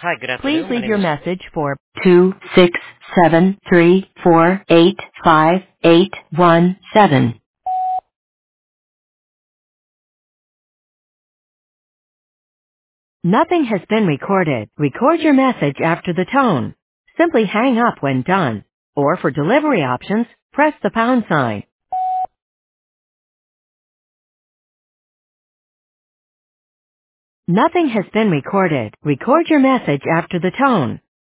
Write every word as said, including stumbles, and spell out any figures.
Hi, good Please afternoon. My leave name your is. message for two six seven three four eight five eight one seven. Nothing has been recorded. Record your message after the tone. Simply hang up when done. Or for delivery options, press the pound sign. Nothing has been recorded. Record your message after the tone.